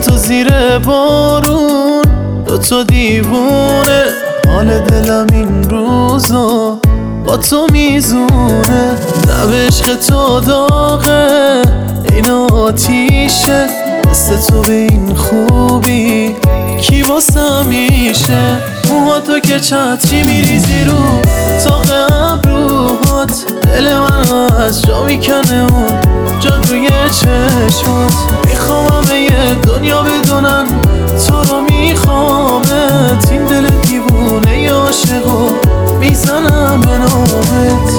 تو زیر بارون، دوتا دیوونه، حال دلم این روزا با تو میزونه. لب عشق تو داغه، این آتیشه، مثل تو به این خوبی کی واسه میشه. موها تو که چتری میریزی رو تاق ابروهات، دل من از جا میکنه اون جاد روی چشمات. میخوام همه یه دنیا بدونن تو رو میخوامت، این دل دیوونه عاشقو میزنم به نامت.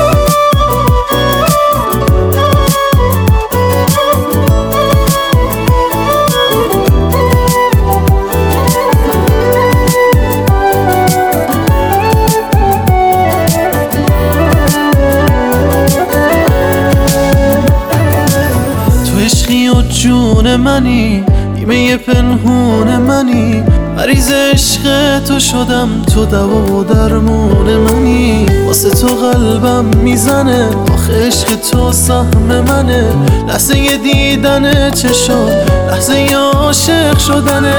عشقی و جون منی، نیمه پنهون منی، مریض عشق تو شدم، تو دوا و درمون منی. واسه تو قلبم میزنه، آخه عشق تو سهم منه. لحظه دیدن چشم، لحظه عاشق شدنه.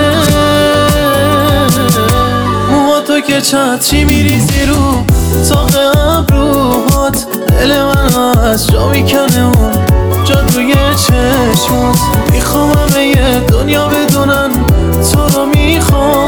موها تو که چتری میریزی رو تاق ابروهات، دل من از جا میکنه اون جاد روی چشمات. میخوام همه یه دنیا بدونن تو رو میخوام.